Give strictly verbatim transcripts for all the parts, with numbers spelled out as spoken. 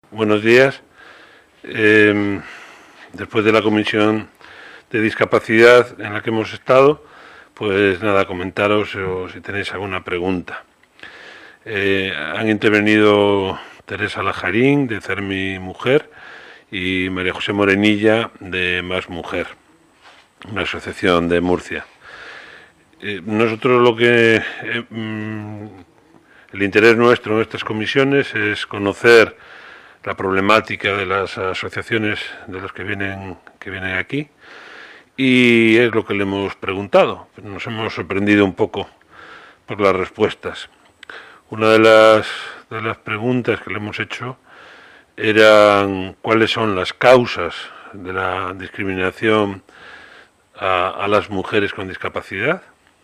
Buenos días. Eh, después de la Comisión de Discapacidad en la que hemos estado, pues nada, comentaros o si tenéis alguna pregunta. Eh, han intervenido Teresa Lajarín, de CERMI Mujer, y María José Morenilla, de Más Mujer, una asociación de Murcia. Eh, nosotros lo que... Eh, mm, el interés nuestro en estas comisiones es conocer la problemática de las asociaciones de las que vienen, que vienen aquí, y es lo que le hemos preguntado. Nos hemos sorprendido un poco por las respuestas. Una de las, de las preguntas que le hemos hecho eran cuáles son las causas de la discriminación a, a las mujeres con discapacidad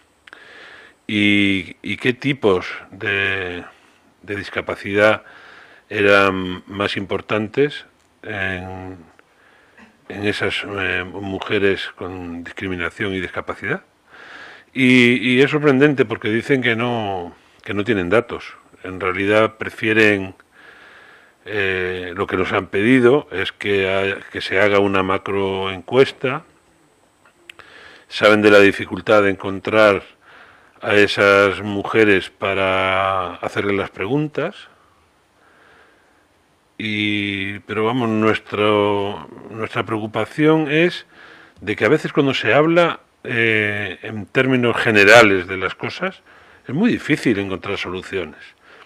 y, y qué tipos de, de discapacidad eran más importantes en, en esas eh, mujeres con discriminación y discapacidad. Y, y es sorprendente porque dicen que no, que no tienen datos. En realidad prefieren, eh, lo que nos han pedido es que, ha, que se haga una macroencuesta. Saben de la dificultad de encontrar a esas mujeres para hacerles las preguntas. Y, pero vamos, nuestro, nuestra preocupación es de que a veces cuando se habla eh, en términos generales de las cosas, es muy difícil encontrar soluciones.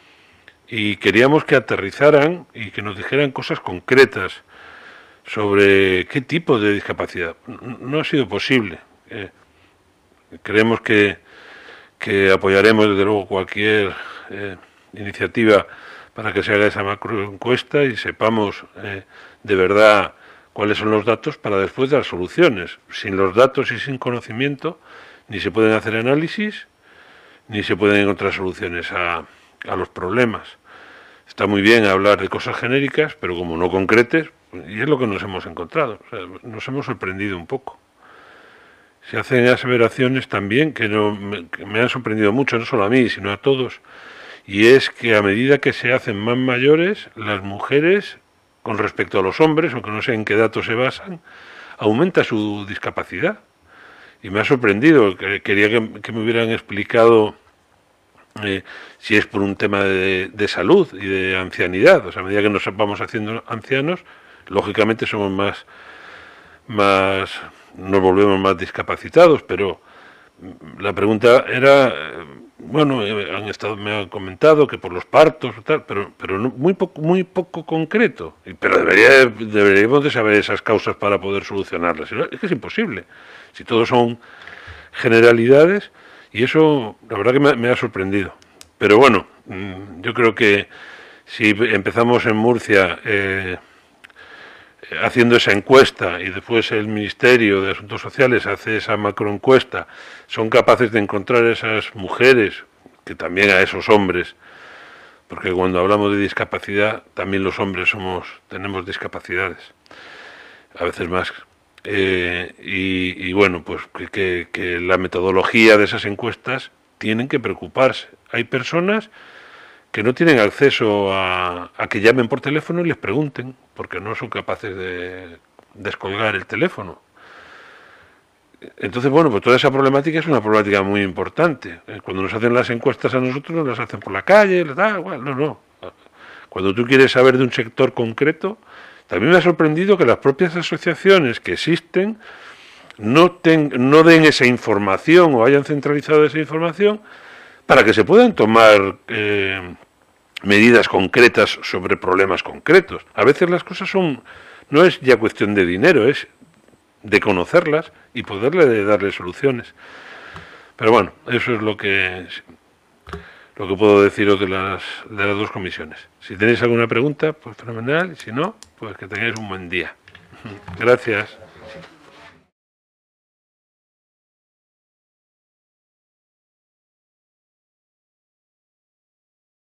Y queríamos que aterrizaran y que nos dijeran cosas concretas sobre qué tipo de discapacidad. No ha sido posible. Eh, creemos que, que apoyaremos desde luego cualquier eh, iniciativa para que se haga esa macroencuesta y sepamos eh, de verdad cuáles son los datos para después dar soluciones. Sin los datos y sin conocimiento ni se pueden hacer análisis ni se pueden encontrar soluciones a, a los problemas. Está muy bien hablar de cosas genéricas, pero como no concretes, y es lo que nos hemos encontrado. O sea, nos hemos sorprendido un poco. Se hacen aseveraciones también que, no, me, que me han sorprendido mucho, no solo a mí, sino a todos. Y es que a medida que se hacen más mayores, las mujeres, con respecto a los hombres, aunque no sé en qué datos se basan, aumenta su discapacidad. Y me ha sorprendido, quería que, que me hubieran explicado eh, si es por un tema de, de salud y de ancianidad. O sea, a medida que nos vamos haciendo ancianos, lógicamente somos más, más, nos volvemos más discapacitados, pero la pregunta era... Bueno, han estado, me han comentado que por los partos o tal, pero, pero no, muy poco, muy poco concreto. Pero debería, deberíamos de saber esas causas para poder solucionarlas. Es que es imposible. Si todos son generalidades, y eso la verdad que me, me ha sorprendido. Pero bueno, yo creo que si empezamos en Murcia eh, haciendo esa encuesta y después el Ministerio de Asuntos Sociales hace esa macroencuesta, son capaces de encontrar esas mujeres, que también a esos hombres, porque cuando hablamos de discapacidad, también los hombres somos tenemos discapacidades, a veces más. Eh, y, y bueno, pues que, que, que la metodología de esas encuestas tienen que preocuparse. Hay personas que no tienen acceso a, a que llamen por teléfono y les pregunten, porque no son capaces de descolgar el teléfono. Entonces, bueno, pues toda esa problemática es una problemática muy importante. Cuando nos hacen las encuestas a nosotros, nos las hacen por la calle, da igual, no, no. Cuando tú quieres saber de un sector concreto, también me ha sorprendido que las propias asociaciones que existen no, ten, no den esa información o hayan centralizado esa información para que se puedan tomar eh, medidas concretas sobre problemas concretos. A veces las cosas son, no es ya cuestión de dinero, es de conocerlas y poderle darle soluciones. Pero bueno, eso es lo que lo que puedo deciros de las de las dos comisiones. Si tenéis alguna pregunta, pues fenomenal, y si no, pues que tengáis un buen día. Gracias.